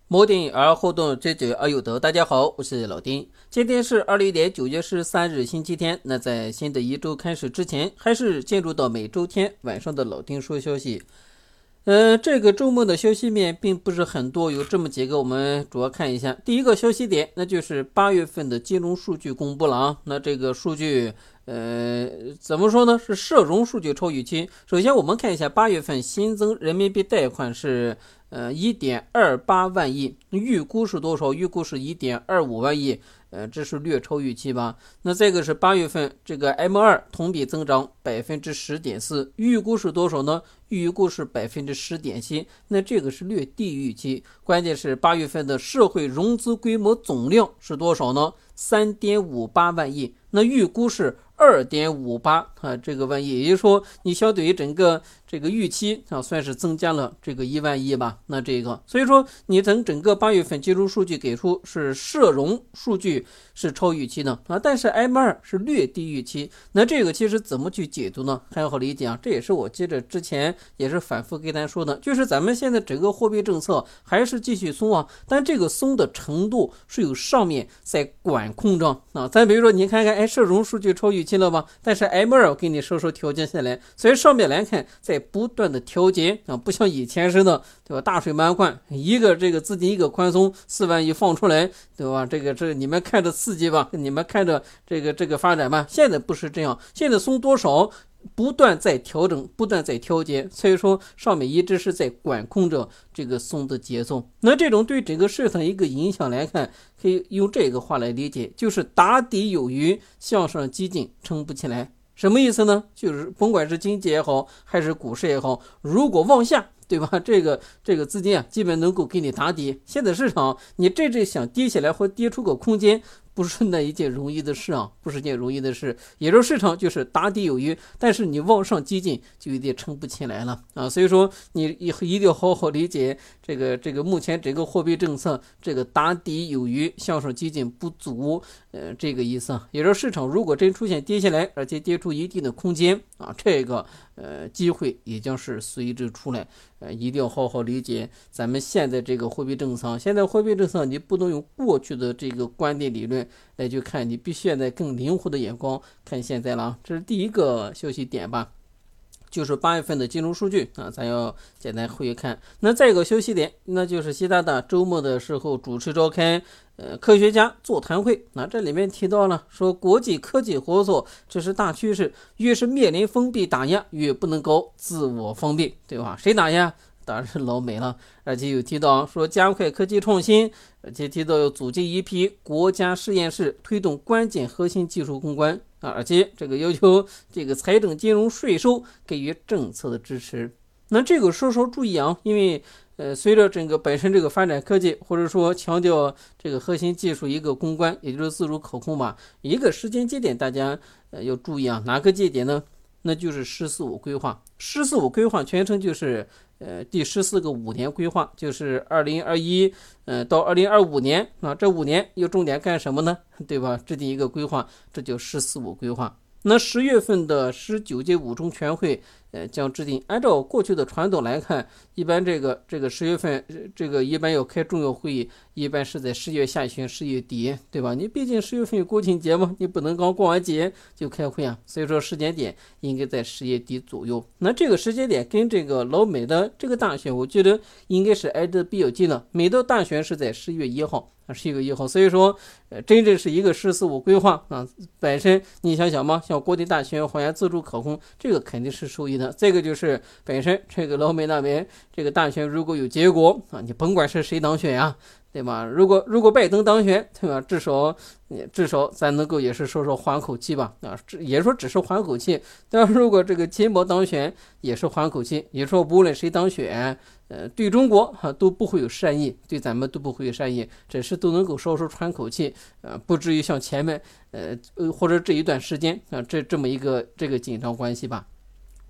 摩定而后动，知止而有得。大家好，我是老丁。今天是2020年9月13日星期天。那在新的一周开始之前，还是进入到每周天晚上的老丁说消息。这个周末的消息面并不是很多，有这么几个，我们主要看一下。第一个消息点，那就是8月份的金融数据公布了啊。那这个数据怎么说呢？是社融数据超预期。首先我们看一下8月份新增人民币贷款是1.28万亿，预估是多少？预估是1.25万亿，这是略超预期吧。那这个是8月份这个 M2 同比增长 10.4%， 预估是多少呢？预估是 10.7%， 那这个是略低预期。关键是8月份的社会融资规模总量是多少呢？ 3.58 万亿，那预估是2.58这个万亿，也就是说你相对于整个这个预期算是增加了这个1万亿吧。那这个所以说你整个8月份金融数据给出是社融数据是超预期的但是 M2 是略低预期。那这个其实怎么去解读呢？很好理解这也是我接着之前也是反复跟大家说的，就是咱们现在整个货币政策还是继续松但这个松的程度是有上面在管控着咱比如说你看看社融数据超预期了吧，但是 M2 给你稍稍调节下来，所以上面来看在不断的调节不像以前似的，对吧？大水漫灌，一个这个资金一个宽松，4万亿放出来，对吧？这你们看着刺激吧，你们看着这个发展吧。现在不是这样，现在松多少不断在调整，不断在调节，所以说上面一直是在管控着这个松的节奏。那这种对整个市场一个影响来看，可以用这个话来理解，就是打底有余，向上激进撑不起来。什么意思呢？就是甭管是经济也好，还是股市也好，如果往下，对吧？这个资金基本能够给你打底。现在市场你这想跌下来或跌出个空间，不是那一件容易的事不是件容易的事。也就是市场就是打底有余，但是你往上激进就有点撑不起来了所以说你一定要好好理解这个目前整个货币政策这个打底有余，向上激进不足这个意思也就是市场如果真出现跌下来，而且跌出一定的空间这个机会也将是随之出来一定要好好理解咱们现在这个货币政策。现在货币政策你不能用过去的这个观点理论来去看，你必须现在更灵活的眼光看现在了这是第一个消息点吧，就是8月份的金融数据咱要简单会看。那再一个消息点，那就是习大大周末的时候主持召开科学家座谈会这里面提到了说国际科技合作这是大趋势，越是面临封闭打压，越不能够自我封闭，对吧？谁打压？当然是老美了。而且有提到说加快科技创新，而且提到要组建一批国家实验室，推动关键核心技术攻关而且这个要求这个财政金融税收给予政策的支持。那这个稍稍注意因为随着整个本身这个发展科技，或者说强调这个核心技术一个攻关，也就是自主可控吧，一个时间节点大家要注意哪个节点呢？那就是“十四五”规划。“十四五”规划全称就是第14个5年规划，就是2021到2025年这5年又重点干什么呢？对吧？制定一个规划，这叫“十四五”规划。那10月份的19届五中全会将制定。按照过去的传统来看，一般这个10月份一般要开重要会议，一般是在10月下旬10月底，对吧？你毕竟10月份有国庆节嘛，你不能刚过完节就开会所以说时间点应该在10月底左右。那这个时间点跟这个老美的这个大选我觉得应该是挨得比较近的，美的大选是在10月1号，10月1号，所以说真正是一个“十四五”规划本身你想想嘛，像国内大选还原自主可控，这个肯定是受益的。这个就是本身这个老美那边这个大选如果有结果你甭管是谁当选对吧？如果拜登当选，对吧？至少咱能够也是说缓口气吧也说只是缓口气。但如果这个秦某当选，也是缓口气，也说无论谁当选对中国都不会有善意，对咱们都不会有善意，只是都能够稍稍喘口气不至于像前面或者这一段时间这么一个这个紧张关系吧。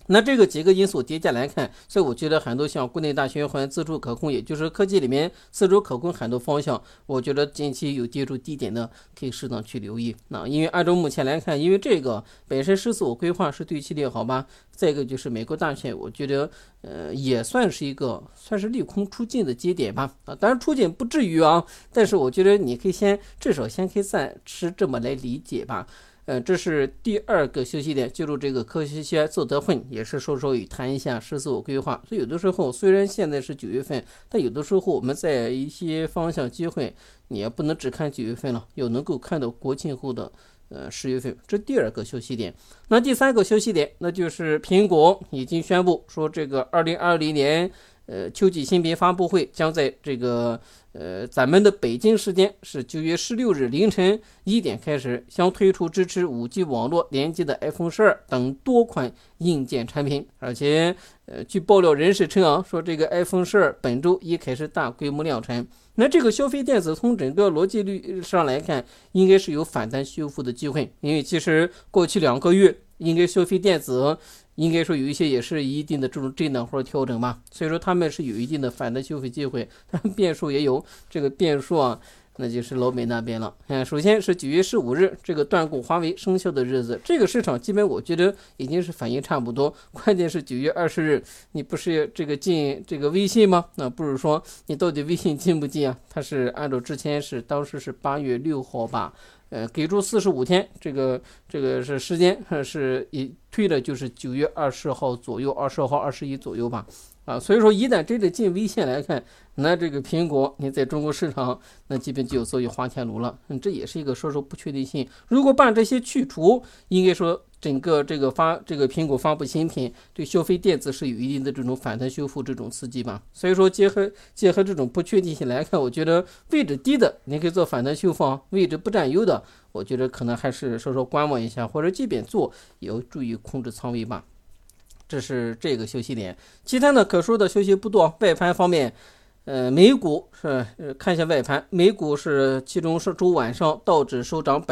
那这个几个因素叠加来看，所以我觉得很多像国内大循环、自主可控，也就是科技里面自主可控很多方向，我觉得近期有跌出低点的，可以适当去留意。那因为按照目前来看，因为这个本身“十四五”规划是对其利好吧，再一个就是美国大选，我觉得也算是利空出尽的节点吧。当然出尽不至于啊，但是我觉得你可以至少先可以暂时这么来理解吧。这是第二个休息点，记住这个科学家奏德混也是说与谈一下“十四五”规划。所以有的时候虽然现在是9月份，但有的时候我们在一些方向机会，你也不能只看9月份了，有能够看到国庆后的10月份，这第二个休息点。那第三个休息点，那就是苹果已经宣布说，这个2020年秋季新品发布会将在这个咱们的北京时间是9月16日凌晨1点开始，将推出支持 5G 网络连接的 iPhone 12等多款硬件产品。而且据爆料人士称说这个 iPhone 12本周一开始大规模量产。那这个消费电子从整个逻辑率上来看，应该是有反弹修复的机会，因为其实过去2个月应该消费电子应该说有一些也是一定的这种震荡或者调整吧，所以说他们是有一定的反弹修复机会，但变数也有，这个变数那就是老美那边了。首先是9月15日这个断供华为生效的日子，这个市场基本我觉得已经是反应差不多。关键是9月20日，你不是这个进这个微信吗？那不是说你到底微信进不进啊？它是按照之前当时是8月6号吧。给出45天，这个是时间，是推的就是9月20号左右，20号、21左右吧。所以说一旦真的进微信来看，那这个苹果你在中国市场那基本就有所谓滑铁卢了。这也是一个说不确定性。如果把这些去除，应该说整个这个苹果发布新品对消费电子是有一定的这种反弹修复这种刺激吧。所以说结合这种不确定性来看，我觉得位置低的你可以做反弹修复，位置不占优的，我觉得可能还是观望一下，或者即便做也要注意控制仓位吧。这是这个休息点，其他的可说的休息不多。外盘方面，美股是看一下外盘，美股是其中是周晚上道指收涨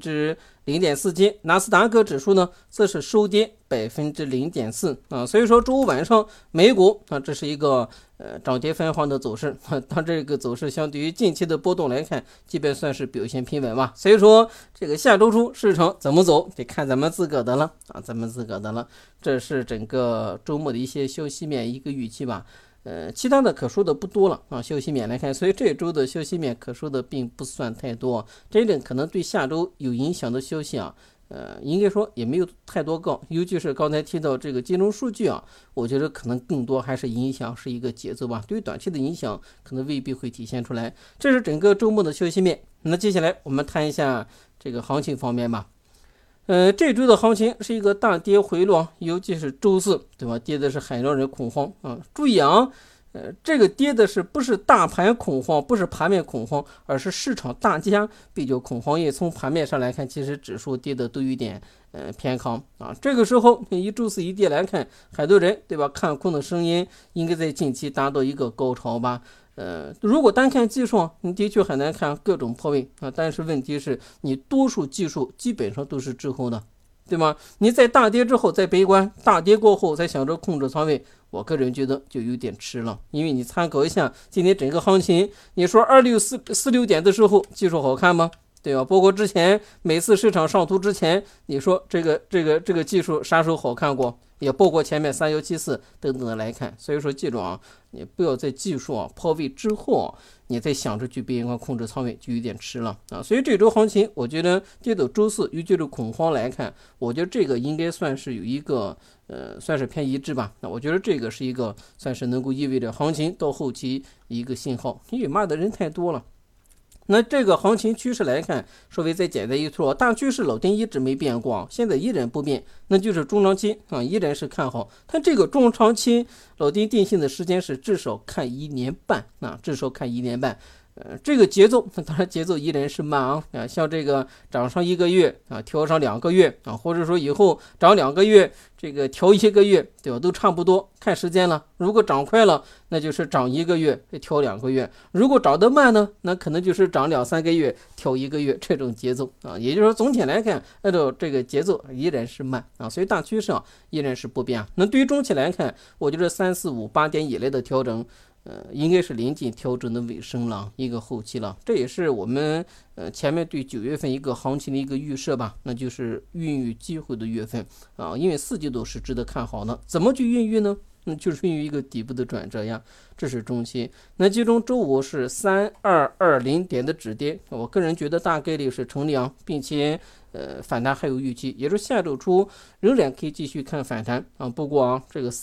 0.47%，纳斯达克指数呢则是收跌0.4%所以说周五晚上美股这是一个涨跌分化的走势当这个走势相对于近期的波动来看，基本算是表现平稳吧。所以说这个下周初市场怎么走，得看咱们自个的了这是整个周末的一些消息面一个预期吧。其他的可说的不多了消息面来看，所以这周的消息面可说的并不算太多，真正可能对下周有影响的消息应该说也没有太多个，尤其是刚才提到这个金融数据我觉得可能更多还是影响是一个节奏吧，对于短期的影响可能未必会体现出来。这是整个周末的消息面。那接下来我们谈一下这个行情方面吧。这周的行情是一个大跌回落，尤其是周四，对吧？跌的是很让人恐慌注意这个跌的不是大盘恐慌，不是盘面恐慌，而是市场大家比较恐慌。因为从盘面上来看，其实指数跌的都有点偏康这个时候一周四一跌来看，很多人对吧看空的声音应该在近期达到一个高潮吧。如果单看技术，你的确很难看各种破位但是问题是你多数技术基本上都是滞后的，对吗？你在大跌之后再悲观，大跌过后再想着控制仓位，我个人觉得就有点迟了。因为你参考一下今天整个行情，你说2646点的时候技术好看吗？对吧？包括之前每次市场上图之前，你说这个技术啥时候好看过？也包括前面3174等等的来看。所以说记住你不要在技术破位之后你再想着去边缘控制仓位，就有点迟了所以这周行情我觉得跌到周四，尤其是恐慌来看，我觉得这个应该算是有一个算是偏一致吧。那我觉得这个是一个算是能够意味着行情到后期一个信号，因为骂的人太多了。那这个行情趋势来看，稍微再简单一说，大趋势老丁一直没变过，现在依然不变，那就是中长期依然是看好。但这个中长期老丁定性的时间是至少看1年半至少看1年半。 这个节奏当然节奏依然是慢像这个涨上1个月调上2个月或者说以后涨2个月这个调1个月，对吧？都差不多，看时间了。如果涨快了，那就是涨1个月调2个月；如果涨得慢呢，那可能就是涨2-3个月调1个月这种节奏也就是说，总体来看，按照这个节奏依然是慢所以大趋势依然是不变那对于中期来看，我觉得3、4、5、8点以内的调整。应该是临近调整的尾声了，一个后期了，这也是我们前面对9月份一个行情的一个预设吧，那就是孕育机会的月份因为4季度是值得看好的，怎么去孕育呢？就是孕育一个底部的转折呀，这是中期。那其中周五是3220点的止跌，我个人觉得大概率是成立并且反弹还有预期，也就是下周初仍然可以继续看反弹不过这个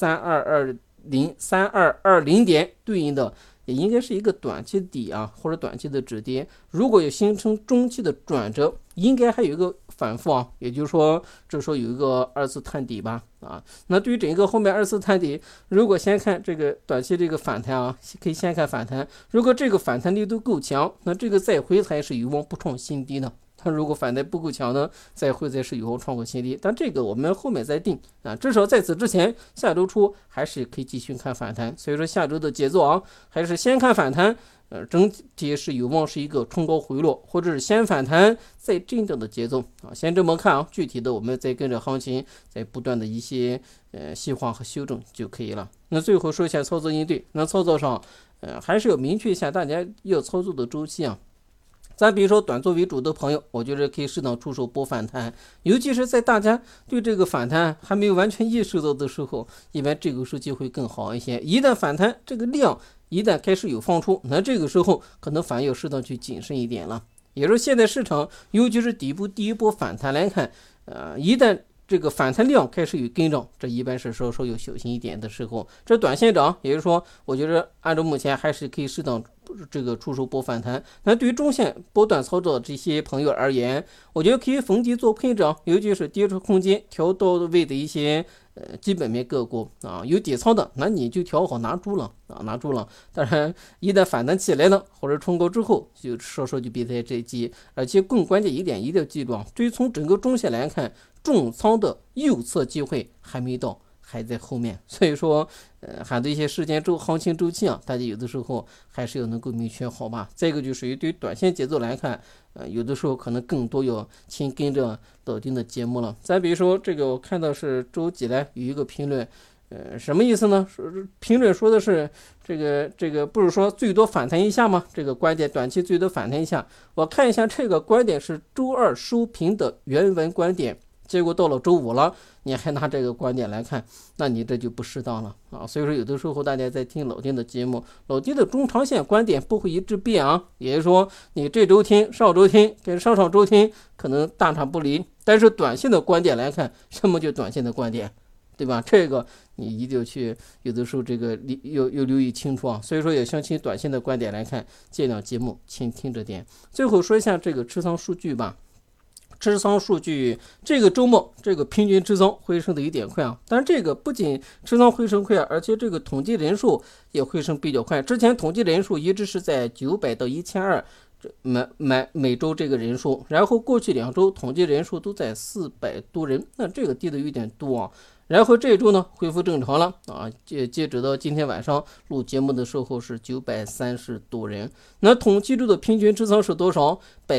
3220点对应的也应该是一个短期底或者短期的止跌，如果有形成中期的转折，应该还有一个反复也就是说这时候有一个2次探底吧那对于整个后面2次探底，如果先看这个短期这个反弹可以先看反弹，如果这个反弹力度够强，那这个再回踩是有望不创新低的。它如果反弹不够强呢，再会再是有望创过新低，但这个我们后面再定至少在此之前，下周初还是可以继续看反弹。所以说下周的节奏还是先看反弹，整体是有望是一个冲高回落，或者是先反弹再震荡的节奏先这么看具体的我们再跟着行情再不断的一些细化和修正就可以了。那最后说一下操作应对，那操作上还是要明确一下大家要操作的周期咱比如说短做为主的朋友，我觉得可以适当出手博反弹，尤其是在大家对这个反弹还没有完全意识到的时候，一般这个时机会更好一些。一旦反弹这个量一旦开始有放出，那这个时候可能反而要适当去谨慎一点了。也就是现在市场尤其是底部第一波反弹来看一旦这个反弹量开始有跟涨，这一般是稍稍有小心一点的时候，这短线涨也就是说我觉得按照目前还是可以适当这个出手博反弹。那对于中线波段操作这些朋友而言，我觉得可以逢低做配置尤其是跌出空间调到位的一些基本面个股有底仓的，那你就调好拿住了拿住了。当然一旦反弹起来了或者冲高之后，就稍稍就别太着急，而且更关键一点一定要记住对于从整个中线来看，重仓的右侧机会还没到，还在后面。所以说很多一些时间行情周期大家有的时候还是要能够明确好吧。再一个就属于对于短线节奏来看有的时候可能更多要请跟着老丁的节目了。再比如说这个我看到是周几来有一个评论什么意思呢？评论说的是这个不是说最多反弹一下吗？这个观点短期最多反弹一下。我看一下这个观点是周二收评的原文观点，结果到了周五了你还拿这个观点来看，那你这就不适当了所以说有的时候大家在听老丁的节目，老丁的中长线观点不会一致变也就是说你这周听上周听跟上上周听可能大差不离，但是短线的观点来看，什么叫短线的观点，对吧？这个你一定要去有的时候这个要留意清楚所以说也相信短线的观点来看，尽量节目请听着点。最后说一下这个持仓数据吧。持仓数据这个周末这个平均持仓回升的有点快但是这个不仅持仓回升快而且这个统计人数也回升比较快。之前统计人数一直是在900到1200每周这个人数，然后过去2周统计人数都在400多人，那这个低的有点多然后这周呢恢复正常了截止到今天晚上录节目的时候是930多人。那统计中的平均持仓是多少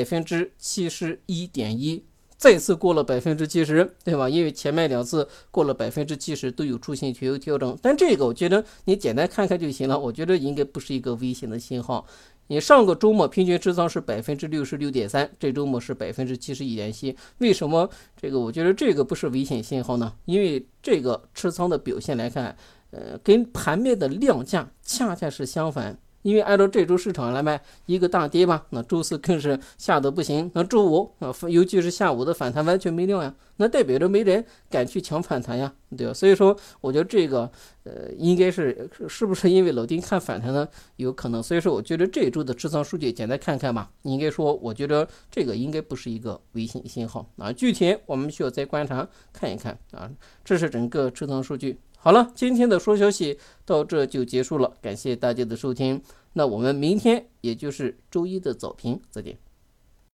？71.1%，再次过了70%，对吧？因为前面2次过了70%都有出现全有调整，但这个我觉得你简单看看就行了，我觉得应该不是一个危险的信号。你上个周末平均持仓是 66.3%， 这周末是 71.7%， 为什么这个我觉得这个不是危险信号呢？因为这个持仓的表现来看跟盘面的量价恰恰是相反。因为按照这周市场来卖一个大跌吧，那周四更是吓得不行，那周五尤其是下午的反弹完全没量那代表着没人敢去抢反弹对吧？所以说我觉得这个应该是不是因为老丁看反弹呢？有可能。所以说我觉得这周的持仓数据简单看看吧，应该说我觉得这个应该不是一个危险信号具体我们需要再观察看一看这是整个持仓数据。 好了，今天的说消息到这就结束了，感谢大家的收听。那我们明天也就是周一的早评再见。